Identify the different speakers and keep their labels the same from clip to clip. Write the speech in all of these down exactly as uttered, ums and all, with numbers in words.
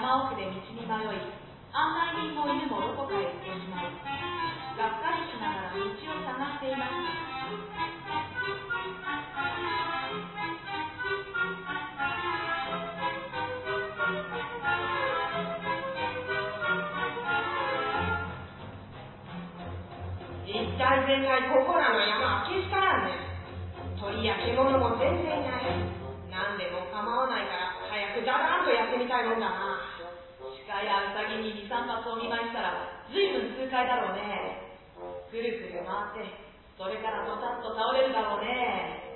Speaker 1: 山奥で道に迷い、案内人も犬もどこかへ行ってしまい、がっかりしながら道を探していました。
Speaker 2: 一体全体ここらの山はけしからんね。鳥や獣も全然いない。何でも構わないから早くダダーンとやってみたいもんだな。
Speaker 1: 鹿やウサギに二三発お見舞いしたら随分痛快だろうね。くるくる回ってそれからドタッと倒れるだろうね。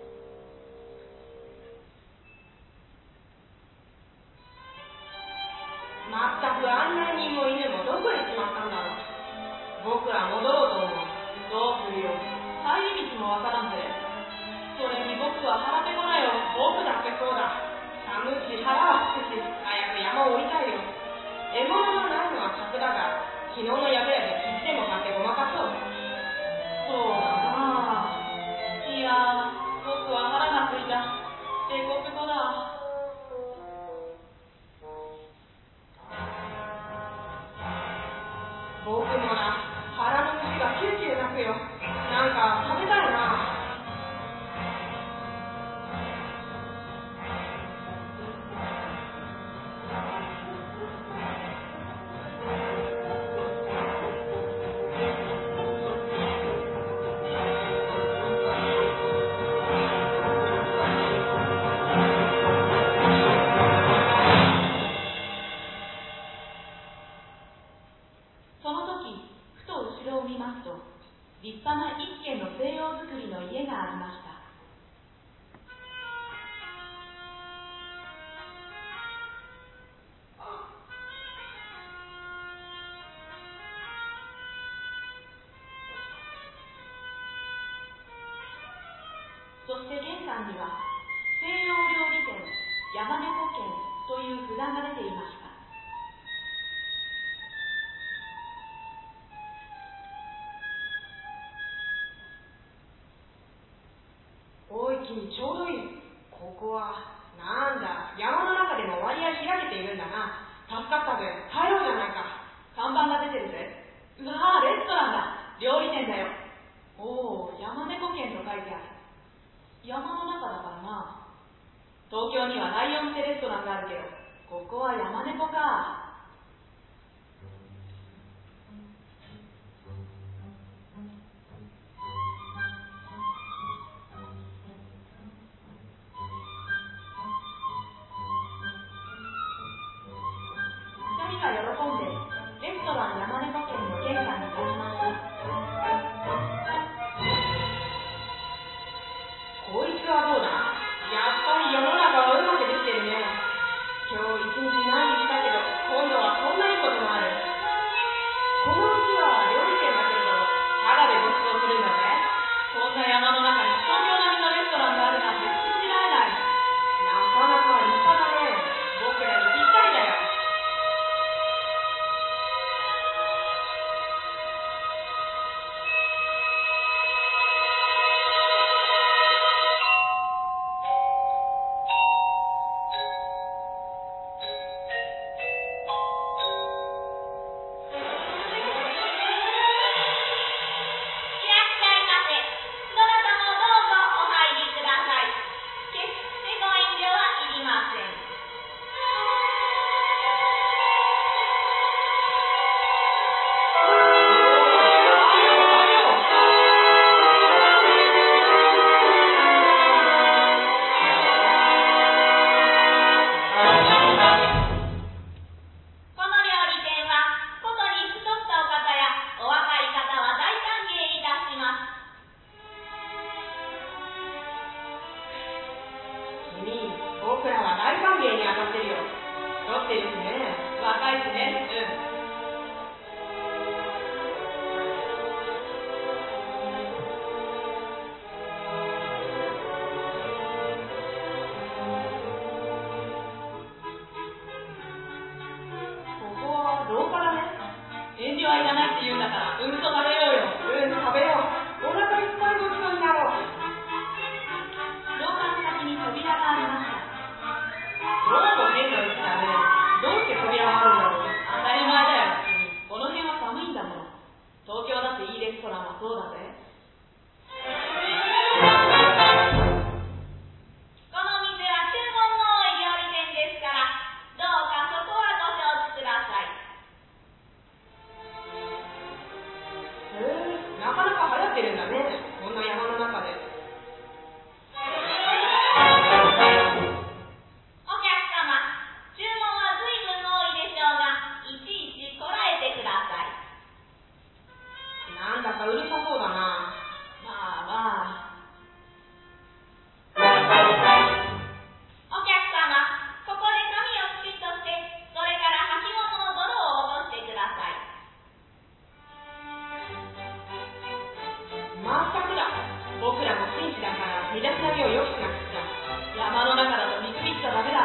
Speaker 2: まったく案内人も犬もどこへ行っちまったんだろう。僕は戻ろうと思う。
Speaker 1: どうするよ、帰り道もわからんぜ。それに僕は腹ペコだよ。
Speaker 2: 僕だってそうだ。寒いし腹はすくし、早く山を降りたいよ。獲物がないのは尺だが、昨日の宿屋で切っても買ってごまかそう。
Speaker 1: そうだなあ。いや僕は腹がすいた。ペコペコだ。
Speaker 2: 僕もな、腹の虫がキュッキュ鳴くよ。なんか食べたいな。
Speaker 1: 立派な一軒の西洋造りの家がありました。そして玄関には西洋料理店山猫軒という札が出ていました。
Speaker 2: 大きにちょうどいい。ここはなんだ、山の中でも割合開けているんだな。助かったぜ。帰ろうじゃないか。
Speaker 1: 看板が出てるぜ。うわー、レストランだ。料理店だよ。おお、山猫軒と書いてある。山の中だからな。東京にはライオンってレストランがあるけど、ここは山猫か。喜んでレストラン山猫軒の玄関に立ちました。
Speaker 2: こいつはどうだ。やっぱり世の中はうまくできてるね。今日一日何したけど、今度はこんないいこともある。このうちは料理店だけれどタダでご馳走するんだぜ。
Speaker 1: こんな山の中に東京並みのレストランがあるなんて信じられない。
Speaker 2: なかなか立派だね。僕らにぴったりだよ。僕らは大歓迎に当たってるよ。太ってるしね。
Speaker 1: 若いしね。うん。ここは廊下だね。遠慮はいらないって言うんだから、うんと食べようよ。
Speaker 2: うん、食べよう。お腹いっぱいごちそうになろう。
Speaker 1: 廊下の先に扉がありました。
Speaker 2: どうも変なうちだね。どうしてこしなくっちゃ。
Speaker 1: 山の中だと見くびっちゃダメだ。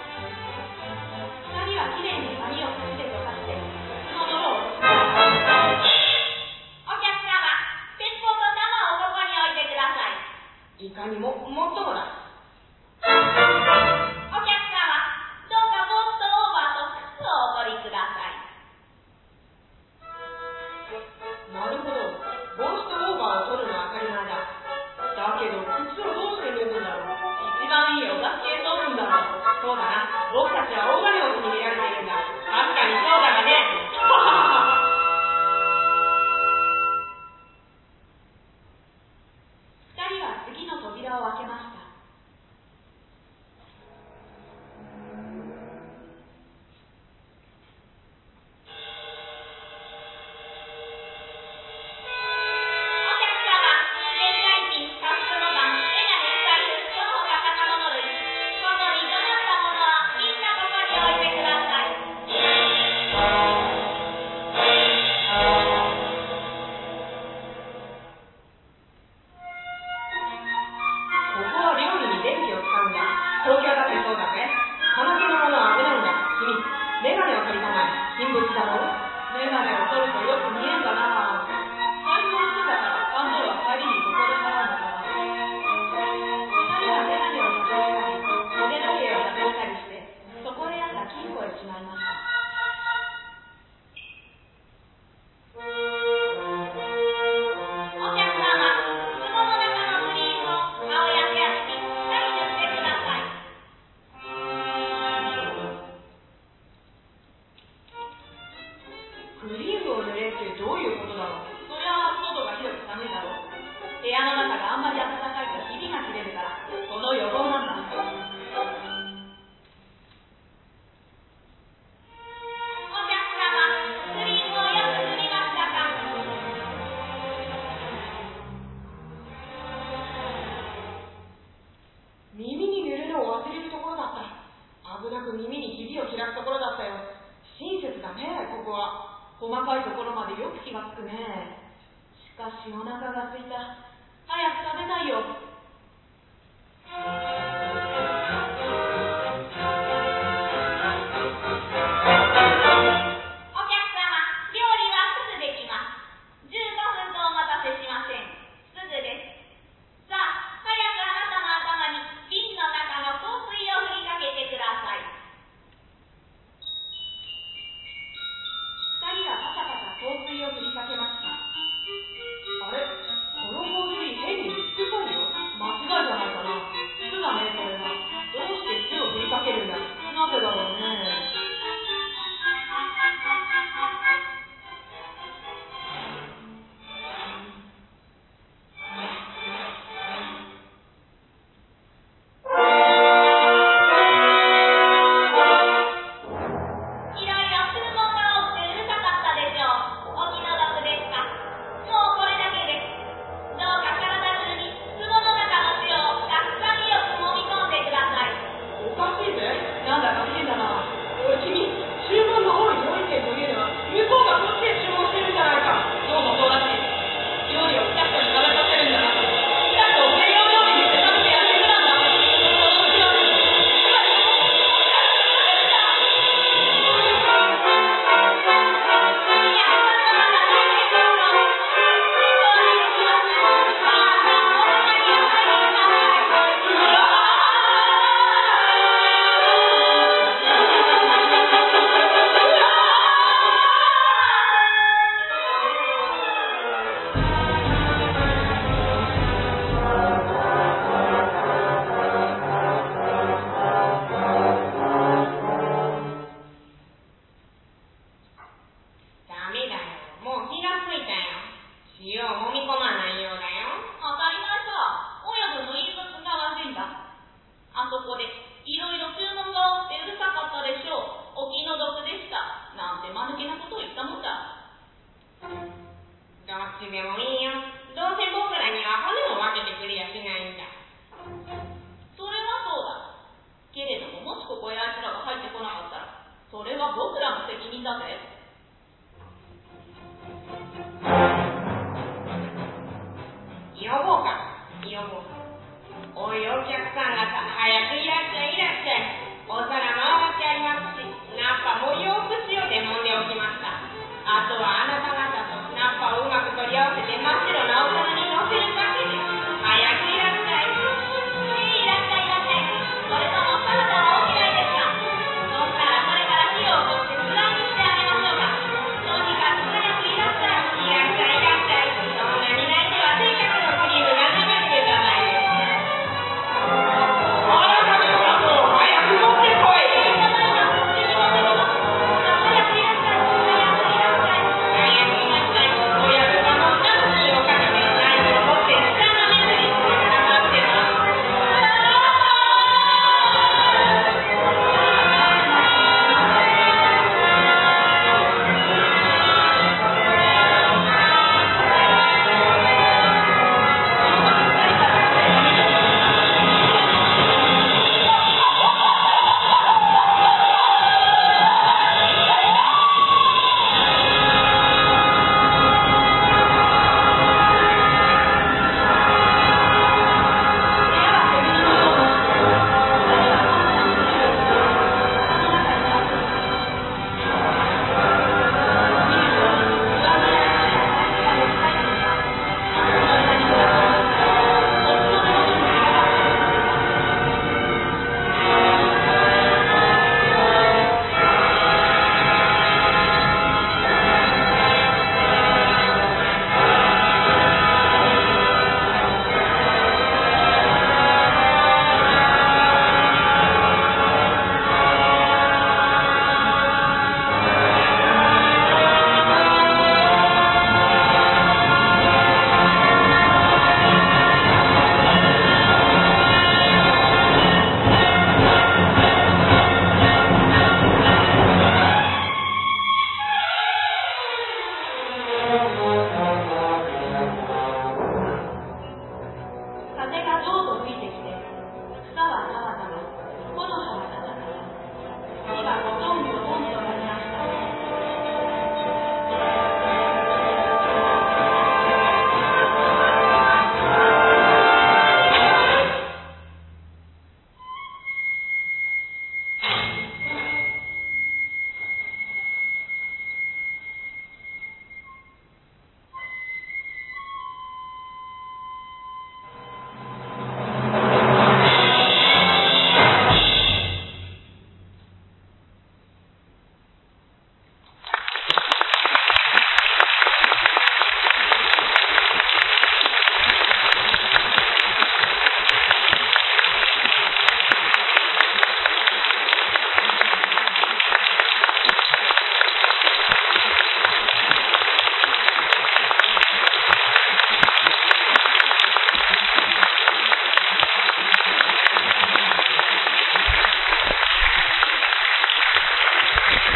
Speaker 1: 二人はきれいに髪をかしでとかして靴の泥を落としました。
Speaker 3: お客様、鉄砲と弾をここに置いてください。
Speaker 2: いかにももっともだ。
Speaker 3: お客様、どうかボストオーバーと靴をお取りください。
Speaker 2: なるほど、ボストオーバーを取るのは当たり前だ。だけど靴をどうして脱ぐんだろう。
Speaker 1: 一番いいお助けソースだろう。
Speaker 2: そうだな、僕たちは大金持ちに見られているんだ。確かにそうだがね。
Speaker 1: 二人は次の扉を開けました。
Speaker 2: 東京だってそうだぜ。金気のものは危ないんだ。君、メガネを取りたまえ。金物だろう。
Speaker 1: メガネを取るとよく見えんかな。財布を捨てたから勘定は帰りにここで払うのかな。二人はメガネを外したり、腕時計を外したりして、そこへあった金庫へしまいました。
Speaker 2: クリームを塗れってどういうことだろう。
Speaker 1: そりゃあ外がひどく寒いだろう。部屋の中があんまり暖かいとひびが切れるからその予防なんだ。お客
Speaker 3: 様、クリームをよく塗りましたか。
Speaker 2: 耳に塗るのを忘れるところだった。危なく耳にひびを開くところだったよ。親切だね、ここは。
Speaker 1: 細かいところまでよく気がつくね。しかしお腹が空いた。早く食べたいよ。お
Speaker 3: 客様、料理はすぐできます。じゅうごふんとお待たせしません。すぐです。さあ、早くあなたの頭に瓶の中の香水を振りかけてください。
Speaker 1: 二人はパタパタ香水を振りかけました。
Speaker 2: あれ、この香水変に薄臭いよ。 さん方、早くいらっしゃいいらっしゃい。お皿回ってありますし、ナッパ盛り